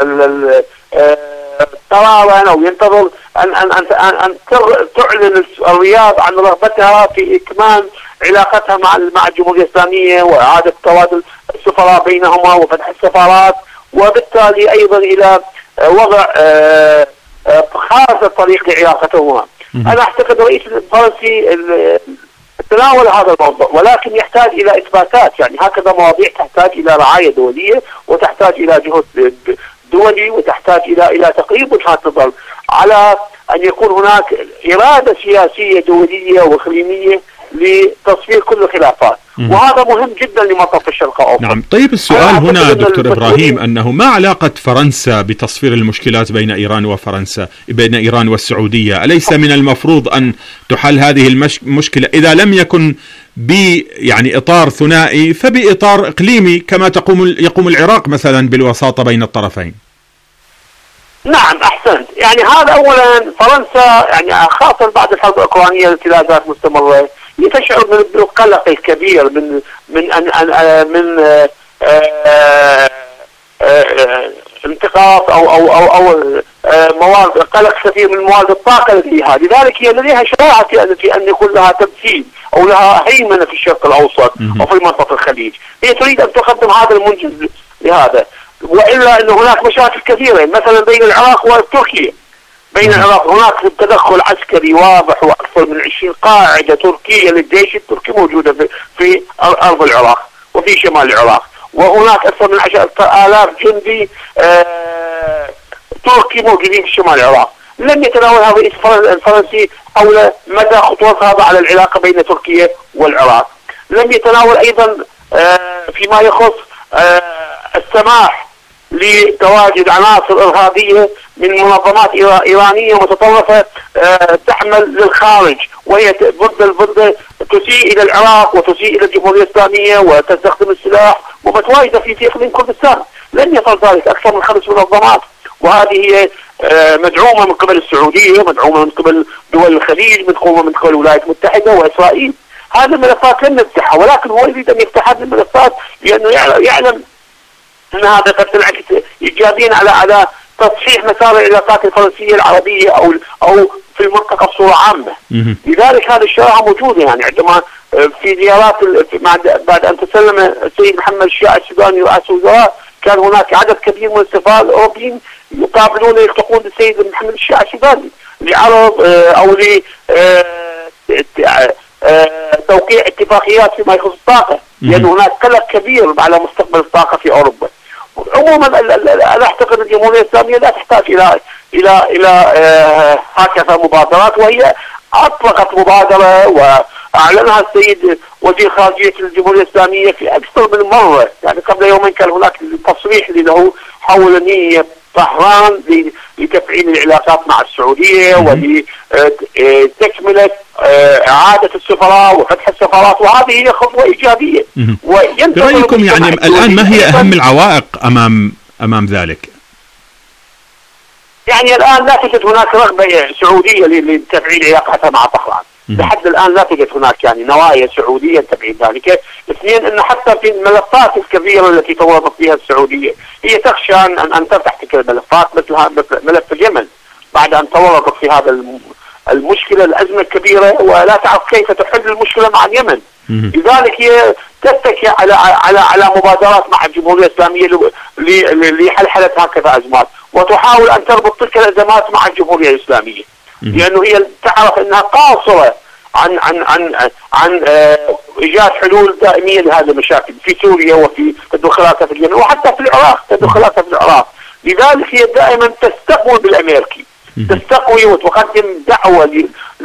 J: قرارا او ينتظر ان ان ان ان تعلن الرياض عن رغبتها في اكمال علاقتها مع مع الجمهوريه الاسلاميه واعاده تبادل السفراء بينهما وفتح السفارات، وبالتالي ايضا الى وضع خارطه الطريق لعلاقتهما. انا اعتقد الرئيس الفرنسي تناول هذا الموضوع، ولكن يحتاج الى اثباتات، يعني هكذا مواضيع تحتاج الى رعايه دوليه وتحتاج الى جهد دولي وتحتاج الى الى تقريب وجهات نظر على ان يكون هناك اراده سياسيه دوليه واقليميه لتصفير كل الخلافات، وهذا مهم جدا لمنطقه الشرق الاوسط.
I: نعم، طيب السؤال هنا دكتور ابراهيم انه ما علاقه فرنسا بتصفير المشكلات بين ايران وفرنسا بين ايران والسعوديه؟ اليس من المفروض ان تحل هذه المشكله اذا لم يكن ب يعني اطار ثنائي فباطار اقليمي كما تقوم يقوم العراق مثلا بالوساطه بين الطرفين؟
J: نعم احسنت، يعني هذا اولا فرنسا يعني خاصه بعد الحرب الاوكرانيه التي لا زالت مستمره تشعر بالقلق الكبير من من ان, أن من انتقاص او او او او مواد قلق كثير من مواد الطاقه لديها، لذلك هي لديها شجاعه في ان يكون لها تمثيل او لها هيمنه في الشرق الاوسط او في منطقه الخليج، هي تريد ان تقدم هذا المنجز لهذا، والا ان هناك مشاكل كثيره مثلا بين العراق وتركيا. بين العراق هناك تدخل عسكري واضح واكثر من عشرين قاعده تركيه للجيش التركي موجوده في, في ارض العراق وفي شمال العراق، وهناك اكثر من عشرة آلاف جندي آه تركي موجودين في شمال العراق. لم يتناول هذا الرئيس الفرنسي حول مدى خطوره هذا على العلاقه بين تركيا والعراق. لم يتناول ايضا آه فيما يخص آه السماح لتواجد عناصر إرهابية من منظمات إيرانية متطرفة تعمل للخارج وهي ضد ضد تسيء إلى العراق وتسيء إلى الجمهورية الإسلامية وتستخدم السلاح ومتواجدة في في إقليم كردستان. لن يصل ذلك أكثر من خمس منظمات، وهذه هي مدعومة من قبل السعودية، مدعومة من قبل دول الخليج، مدعومة من قبل الولايات المتحدة وإسرائيل. هذه الملفات لن نفتحها، ولكن هو يريد أن يفتح هذه الملفات لأنه يعلم ان هذا قد تنعكس ايجابيا على على تصحيح مسار العلاقات الفرنسيه العربيه او او في المنطقه بصوره عامه. لذلك هذه الشريحه موجوده، يعني عندما في زيارات بعد ان تسلم السيد محمد الشياع السوداني رئيس الوزراء كان هناك عدد كبير من السفراء الاوروبيين يقابلون يلتقون بالسيد محمد الشياع السوداني لعرض او ل توقيع اتفاقيات فيما يخص الطاقه، لان هناك قلق كبير على مستقبل الطاقه في اوروبا. عموما انا اعتقد الجمهوريه الاسلاميه لا تحتاج الى الى الى آه هكذا مبادرات، وهي اطلقت مبادره واعلنها السيد وزير خارجيه الجمهوريه الاسلاميه في اكثر من مره، يعني قبل يومين كان هناك تصريح له حول نيه طهران لتفعيل العلاقات مع السعوديه ولتكمله اعاده السفراء وفتح السفارات، وهذه هي خطوه ايجابيه.
I: برأيكم يعني الان ما هي اهم العوائق امام امام ذلك؟
J: يعني الان لا توجد هناك رغبه سعوديه لتفعيل علاقتها مع طهران، لحد الان لا توجد هناك يعني نوايا سعوديه لتفعيل ذلك. اثنين، ان حتى في الملفات الكبيره التي تورطت فيها السعوديه هي تخشى ان ان تفتح تلك الملفات، مثل ملف اليمن بعد ان تورطت في هذا المشكله الازمه الكبيره ولا تعرف كيف تحل المشكله مع اليمن. لذلك هي تتكي على على على مبادرات مع الجمهوريه الاسلاميه لحلحله هكذا ازمات، وتحاول ان تربط تلك الازمات مع الجمهوريه الاسلاميه. لأنه هي تعرف أنها قاصرة عن عن عن عن آه إيجاد حلول دائمية لهذه المشاكل في سوريا وفي تدخلاتها في اليمن وحتى في العراق تدخلاتها في العراق. لذلك هي دائما تستقوي بالأمريكي، تستقوي وتقدم دعوة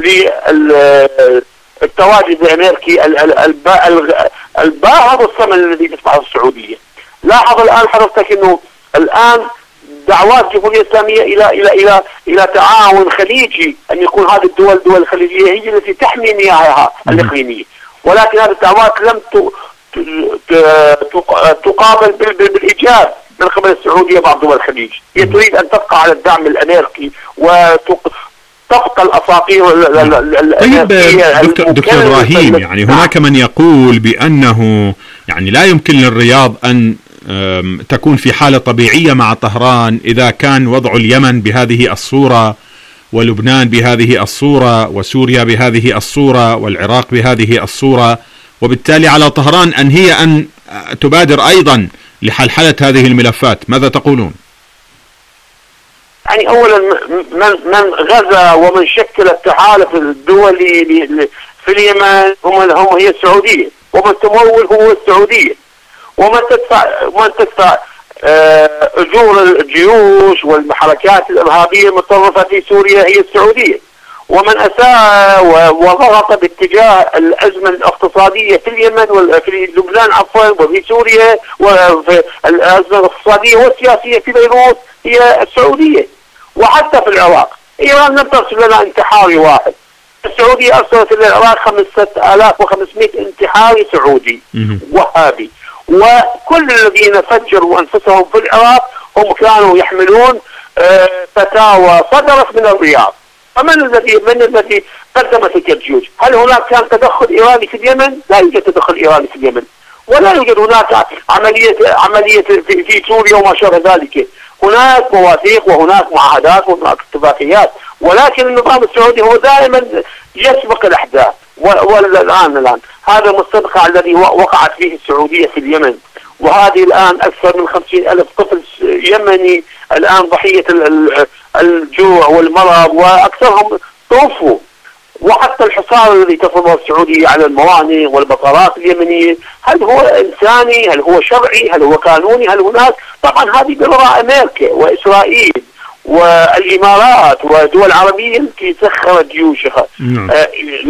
J: للتواجد الأمريكي الباهظ الصمم الذي تتبعه السعودية. لاحظ الآن حضرتك أنه الآن دعوات الجمهورية الإسلامية إلى إلى إلى إلى تعاون خليجي، أن يكون هذه الدول الدول الخليجية هي التي تحمي مياهها الإقليمية، ولكن هذه الدعوات لم تقابل بالإيجاب من قبل السعودية بعض دول الخليج. هي تريد أن تبقى على الدعم الأمريكي وتبقى الأساطير الأمريكية.
I: طيب دكتور, دكتور إبراهيم، يعني هناك من يقول بأنه يعني لا يمكن للرياض أن تكون في حالة طبيعية مع طهران إذا كان وضع اليمن بهذه الصورة ولبنان بهذه الصورة وسوريا بهذه الصورة والعراق بهذه الصورة، وبالتالي على طهران أن هي أن تبادر أيضا لحلحلة هذه الملفات. ماذا تقولون؟
J: يعني أولا من من غزا ومن شكل التحالف الدولي في اليمن هم هم هي السعودية، ومن تمول هو السعودية، ومن تدفع ومن تدفع أجور الجيوش والحركات الإرهابية المتطرفة في سوريا هي السعودية، ومن أساء وضغط باتجاه الأزمة الاقتصادية في اليمن وفي لبنان عفوا وفي سوريا وفي الأزمة الاقتصادية والسياسية في بيروت هي السعودية. وحتى في العراق إيران لم ترسل لنا انتحاري واحد، السعودية أرسلت للعراق خمسة آلاف وخمسمائة انتحاري سعودي وهابي، وكل الذين فجروا أنفسهم في العراق هم كانوا يحملون فتاوى صدرت من الرياض. فمن الذي من الذي قدم تلك الجيوش؟ هل هناك كان تدخل إيراني في اليمن؟ لا يوجد تدخل إيراني في اليمن، ولا يوجد هناك عملية عملية في, في سوريا وما شابه ذلك. هناك مواثيق وهناك معاهدات وهناك اتفاقيات، ولكن النظام السعودي هو دائما يسبق الأحداث. والآن الآن هذا المستنقع الذي وقعت فيه السعودية في اليمن، وهذه الآن أكثر من خمسين ألف طفل يمني الآن ضحية الجوع والمرض وأكثرهم توفوا. وحتى الحصار الذي تفرضه السعودية على الموانئ والبطارات اليمنية، هل هو إنساني؟ هل هو شرعي؟ هل هو قانوني؟ هل هناك؟ طبعا هذه برضا أمريكا وإسرائيل والإمارات والدول العربية التي سخرت جيوشها آه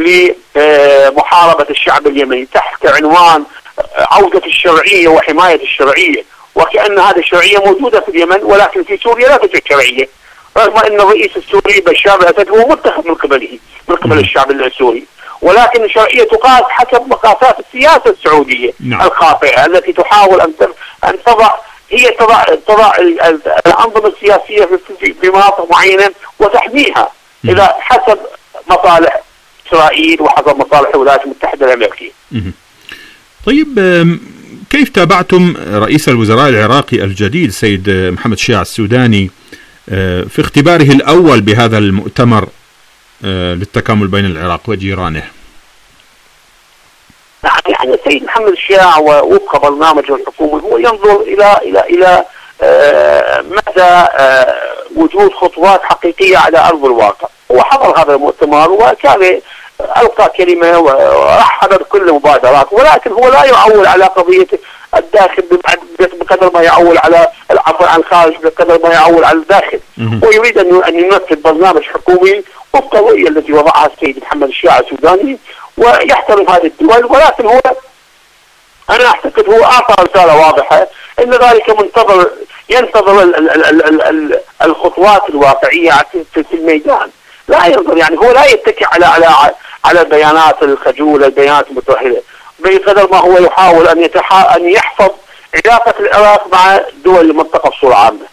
J: لمحاربة الشعب اليمني تحت عنوان عودة الشرعية وحماية الشرعية، وكأن هذه الشرعية موجودة في اليمن ولكن في سوريا لا توجد شرعية، رغم أن الرئيس السوري بشار الأسد هو متخذ من قبله من قبل الشعب السوري، ولكن الشرعية تقاس حسب مقاسات السياسة السعودية نعم. الخاطئة التي تحاول أن أن تضع هي تضع تضع الأنظمة السياسية في في مناطق معينة وتحميها إلى حسب مصالح إسرائيل وحسب مصالح الولايات المتحدة الأمريكية.
I: طيب كيف تابعتم رئيس الوزراء العراقي الجديد سيد محمد شيع السوداني في اختباره الأول بهذا المؤتمر للتكامل بين العراق وجيرانه؟
J: يعني السيد محمد الشيع ووفق برنامج الحكومة هو ينظر إلى إلى إلى مدى وجود خطوات حقيقية على أرض الواقع. هو حضر هذا المؤتمر وكان ألقى كلمة ورحب بكل المبادرات، ولكن هو لا يعول على قضية الداخل بقدر ما يعول على العفو عن الخارج بقدر ما يعول على الداخل. هو يريد أن ينفذ برنامج حكومي وفق الرؤية التي وضعها السيد محمد الشيع السوداني ويحترم هذه الدول، ولكن هو أنا أعتقد هو أعطى رسالة واضحة أن ذلك منتظر ينتظر ال ال ال ال ال الخطوات الواقعية في الميدان، لا ينظر يعني هو لا يتكئ على على على البيانات الخجولة البيانات المتوهلة، بقدر ما هو يحاول أن يتحا أن يحفظ علاقة العراق مع دول المنطقة بصورة عامة،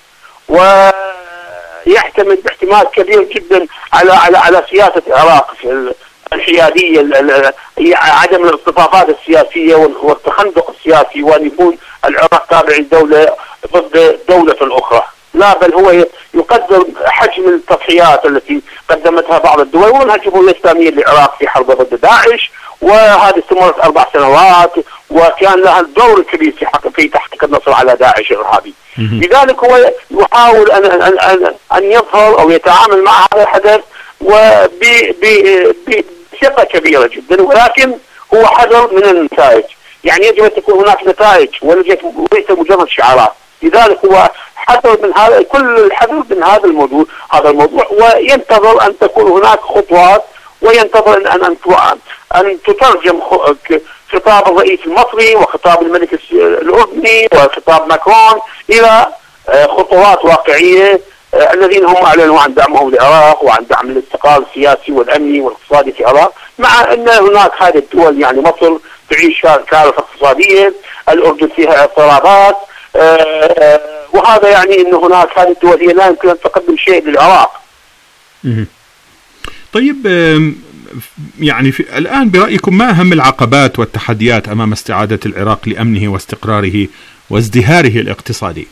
J: ويعتمد باحتمال كبير جدا على على على سياسة العراق في الحيادية، عدم الاصطفافات السياسية والتخندق السياسي، وأن يكون العراق تابع لدولة ضد دولة أخرى. لا، بل هو يقدر حجم التضحيات التي قدمتها بعض الدول، ومنها الجمهورية الإسلامية للعراق في حرب ضد داعش، وهذه استمرت أربع سنوات وكان لها الدور الكبير في حق في تحقيق النصر على داعش الإرهابي. لذلك هو يحاول أن أن أن أن يظهر أو يتعامل مع هذا الحدث وبثقة كبيرة جدا، ولكن هو حذر من النتائج. يعني يجب أن تكون هناك نتائج وليس مجرد شعارات. لذلك هو حذر من هذا، كل الحذر من هذا الموضوع هذا الموضوع وينتظر أن تكون هناك خطوات، وينتظر أن أن أن تترجم خطاب الرئيس المصري وخطاب الملك الأردني وخطاب ماكرون إلى خطوات واقعية. الذين هم أعلنوا عن دعمهم للعراق وعن دعم الاستقرار السياسي والأمني والاقتصادي في العراق، مع أن هناك هذه الدول، يعني مصر تعيش كارثة اقتصادية، الأردن فيها اضطرابات، وهذا يعني أن هناك هذه الدول هي لا يمكن أن تقدم شيء للعراق.
I: طيب، يعني في الآن برأيكم ما أهم العقبات والتحديات أمام استعادة العراق لأمنه واستقراره وازدهاره الاقتصادي؟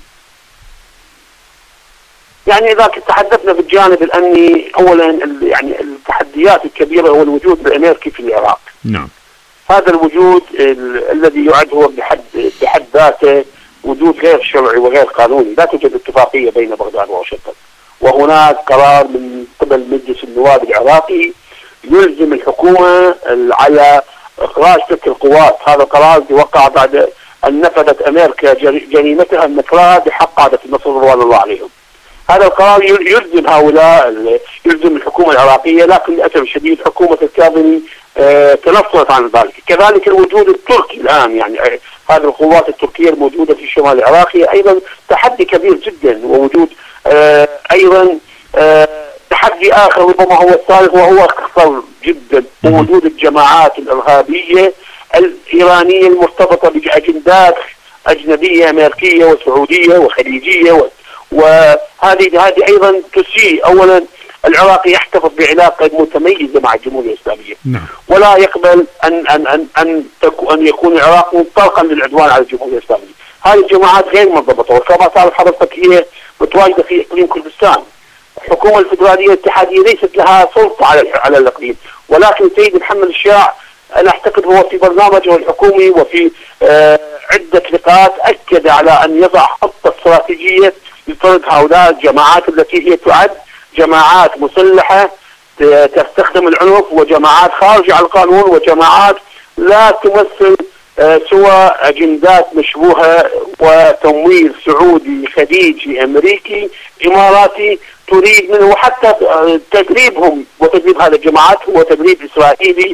J: يعني إذا تحدثنا بالجانب الأمني، أولا يعني التحديات الكبيرة هو الوجود الأمريكي في العراق.
I: نعم.
J: هذا الوجود الذي يعد هو بحد بحد ذاته وجود غير شرعي وغير قانوني، لا توجد اتفاقية بين بغداد وواشنطن، وهناك قرار من قبل مجلس النواب العراقي يلزم الحكومة على إخراج تلك القوات. هذا القرار وقع بعد أن نفذت أمريكا جريمتها النكراء بحق قادة النصر رضوان الله عليهم. هذا القرار يلزم هؤلاء، يلزم الحكومة العراقية، لكن للأسف الشديد حكومة الكاظمي آه تنصلت عن ذلك. كذلك الوجود التركي الآن، يعني هذه القوات التركية الموجودة في الشمال العراقي أيضا تحدي كبير جدا، ووجود آه أيضا آه تحدي آخر ربما هو الثالث وهو أخطر جدا، ووجود الجماعات الإرهابية الإيرانية المرتبطة بأجندات أجنبية أمريكية وسعودية وخليجية، وهذه هذه أيضا تسيء. أولا العراق يحتفظ بعلاقة متميزة مع الجمهورية الإسلامية،
I: نعم.
J: ولا يقبل أن أن أن أن, أن يكون العراق منطلقا للعدوان على الجمهورية الإسلامية. هذه الجماعات غير منضبطة، وكما تعرف حضرتك هي متواجدة في إقليم كردستان. الحكومة الفدرالية الاتحادية ليست لها سلطة على على الإقليم، ولكن السيد محمد الشاع أنا أعتقد هو في برنامجه الحكومي وفي آه عدة لقاءات أكد على أن يضع خطة استراتيجية لطرد هؤلاء الجماعات التي هي تعد جماعات مسلحة تستخدم العنف، وجماعات خارجة عن القانون، وجماعات لا تمثل آه سوى أجندات مشبوهة وتمويل سعودي خليجي أمريكي إماراتي تريد منه، وحتى تدريبهم وتدريب هذه الجماعات هو تدريب إسرائيلي،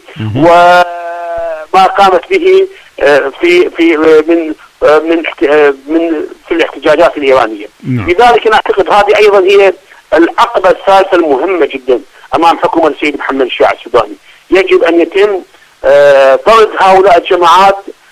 J: وما قامت به في في من من من في الاحتجاجات الإيرانية. لذلك أنا أعتقد هذه أيضا هي العقبة الثالثة المهمة جدا أمام حكومة السيد محمد الشاع السوداني. يجب أن يتم طرد هؤلاء الجماعات،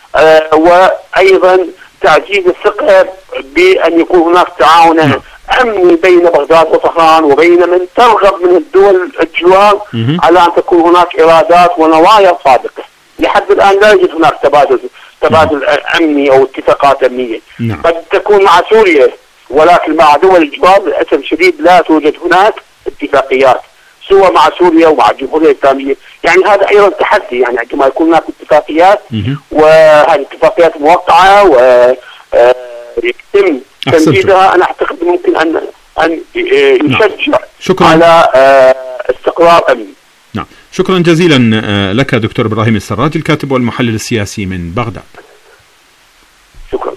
J: وأيضا تعزيز الثقة بأن يكون هناك تعاون أمني بين بغداد وطهران وبين من ترغب من الدول الجوار على أن تكون هناك إرادات ونوايا صادقة. لحد الآن لا يوجد هناك تبادل تبادل أمني أو اتفاقات أمنية. قد تكون مع سوريا، ولكن مع دول الجوار للأسف الشديد لا توجد هناك اتفاقيات سوى مع سوريا ومع الجمهورية الإسلامية. يعني هذا أيضا تحدي، يعني عندما يكون هناك اتفاقيات وهذه الاتفاقيات موقعة ويتم تنفيذها، أنا أعتقد ممكن أن أن يشجع
I: شكرا.
J: على استقرار أمني.
I: نعم، شكرا جزيلا لك دكتور إبراهيم السراج، الكاتب والمحلل السياسي من بغداد.
J: شكرا.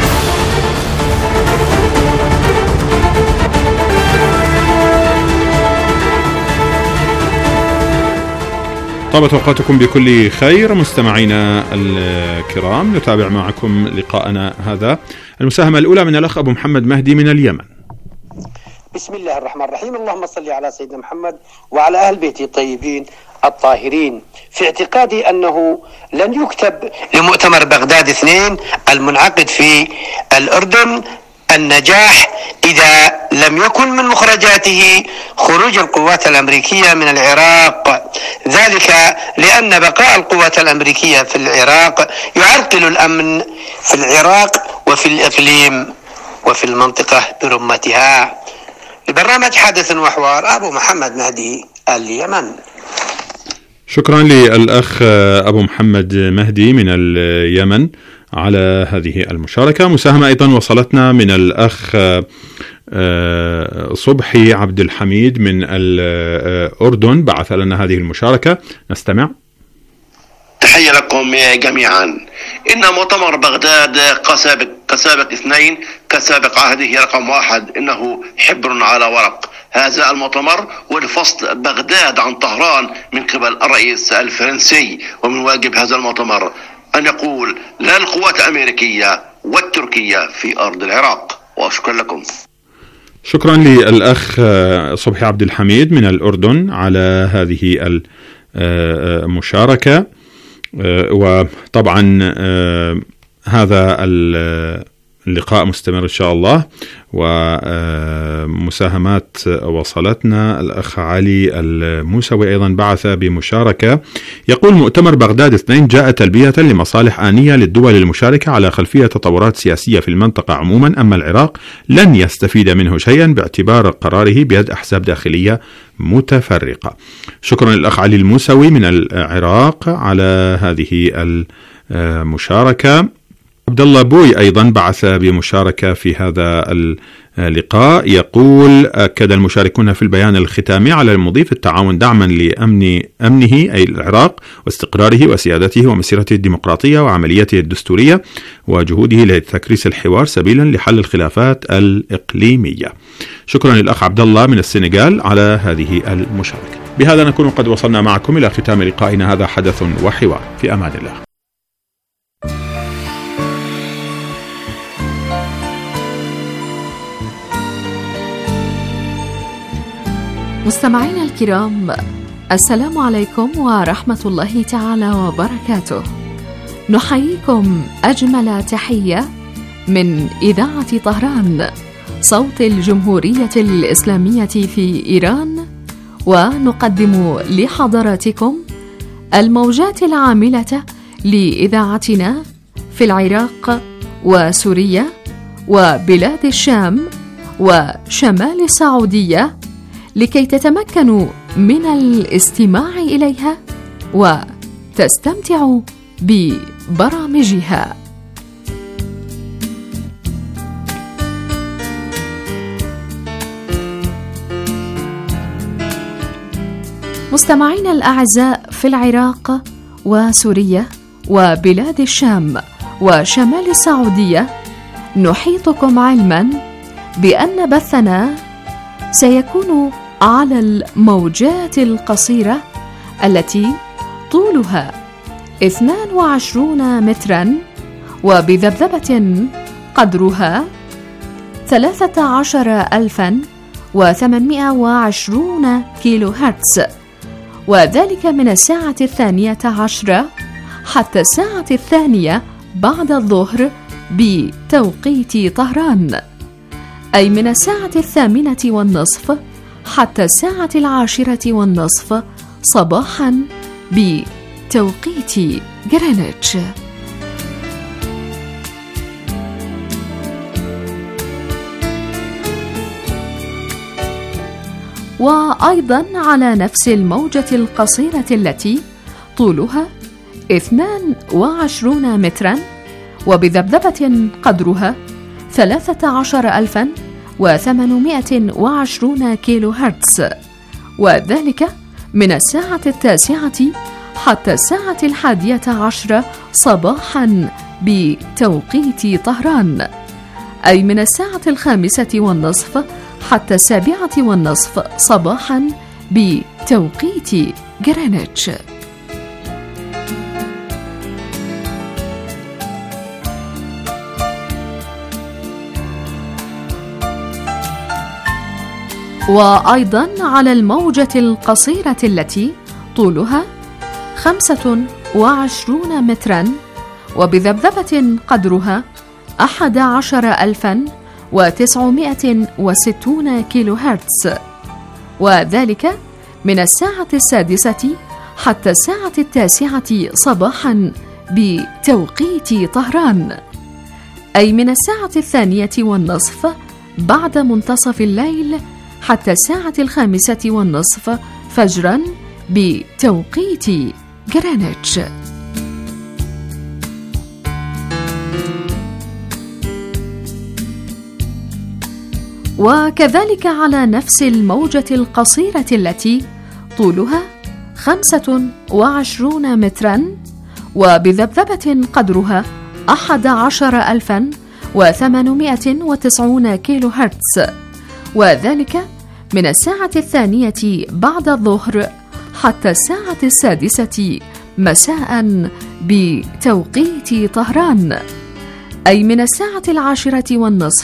I: طابت أوقاتكم بكل خير مستمعينا الكرام، نتابع معكم لقاءنا هذا. المساهمة الأولى من الأخ أبو محمد مهدي من اليمن.
K: بسم الله الرحمن الرحيم، اللهم صل على سيدنا محمد وعلى أهل بيته الطيبين الطاهرين. في اعتقادي أنه لن يكتب لمؤتمر بغداد اثنين المنعقد في الأردن النجاح إذا لم يكن من مخرجاته خروج القوات الأمريكية من العراق، ذلك لأن بقاء القوات الأمريكية في العراق يعرقل الأمن في العراق وفي الإقليم وفي المنطقة برمتها. لبرنامج حدث وحوار أبو محمد مهدي اليمن.
I: شكرا للأخ أبو محمد مهدي من اليمن على هذه المشاركة. مساهمة أيضا وصلتنا من الأخ صبحي عبد الحميد من الأردن بعث لنا هذه المشاركة، نستمع.
L: تحية لكم جميعا. إن مؤتمر بغداد كسابق كسابق اثنين كسابق عهده رقم واحد، إنه حبر على ورق. هذا المؤتمر ولفصل بغداد عن طهران من قبل الرئيس الفرنسي، ومن واجب هذا المؤتمر أن يقول لا القوات الأمريكية والتركية في أرض العراق. وشكرا لكم.
I: شكرا للأخ صبحي عبد الحميد من الأردن على هذه المشاركة. وطبعا هذا اللقاء مستمر إن شاء الله، ومساهمات وصلتنا. الأخ علي الموسوي أيضا بعث بمشاركة، يقول مؤتمر بغداد اثنين جاء تلبية لمصالح آنية للدول المشاركة على خلفية تطورات سياسية في المنطقة عموما، أما العراق لن يستفيد منه شيئا باعتبار قراره بيد أحزاب داخلية متفرقة. شكرا للأخ علي الموسوي من العراق على هذه المشاركة. عبد الله بوي أيضا بعث بمشاركة في هذا اللقاء، يقول أكد المشاركون في البيان الختامي على المضي في التعاون دعما لأمن أمنه أي العراق واستقراره وسيادته ومسيرته الديمقراطية وعمليته الدستورية وجهوده لتكريس الحوار سبيلا لحل الخلافات الإقليمية. شكرا للأخ عبد الله من السنغال على هذه المشاركة. بهذا نكون قد وصلنا معكم إلى ختام لقائنا هذا حدث وحوار. في أمان الله.
B: مستمعينا الكرام، السلام عليكم ورحمة الله تعالى وبركاته. نحييكم أجمل تحية من إذاعة طهران صوت الجمهورية الإسلامية في إيران، ونقدم لحضراتكم الموجات العاملة لإذاعتنا في العراق وسوريا وبلاد الشام وشمال السعودية، لكي تتمكنوا من الاستماع إليها وتستمتعوا ببرامجها. مستمعينا الأعزاء في العراق وسوريا وبلاد الشام وشمال السعودية، نحيطكم علما بأن بثنا سيكون على الموجات القصيرة التي طولها اثنان وعشرون مترا وبذبذبة قدرها ثلاثة عشر ألفا وثمانمائة وعشرين كيلو هرتز، وذلك من الساعة الثانية عشرة حتى الساعة الثانية بعد الظهر بتوقيت طهران، أي من الساعة الثامنة والنصف حتى الساعة العاشرة والنصف صباحا بتوقيت جرينتش. وأيضا على نفس الموجة القصيرة التي طولها اثنان وعشرون مترا وبذبذبة قدرها ثلاثة عشر ألفا وثمانمائة وعشرين كيلو هرتز، وذلك من الساعة التاسعة حتى الساعة الحادية عشرة صباحا بتوقيت طهران، أي من الساعة الخامسة والنصف حتى السابعة والنصف صباحا بتوقيت جرينتش. وأيضا على الموجة القصيرة التي طولها خمسة وعشرون مترا وبذبذبة قدرها أحد عشر ألفا وتسعمائة وستون كيلو هرتز، وذلك من الساعة السادسة حتى الساعة التاسعة صباحا بتوقيت طهران، أي من الساعة الثانية والنصف بعد منتصف الليل حتى الساعة الخامسة والنصف فجرا بتوقيت جرينتش. وكذلك على نفس الموجة القصيرة التي طولها خمسة وعشرون مترا وبذبذبة قدرها أحد عشر ألفا وثمانمائة وتسعون كيلو هرتز، وذلك من الساعة الثانية بعد الظهر حتى الساعة السادسة مساء بتوقيت طهران، أي من الساعة العاشرة والنصف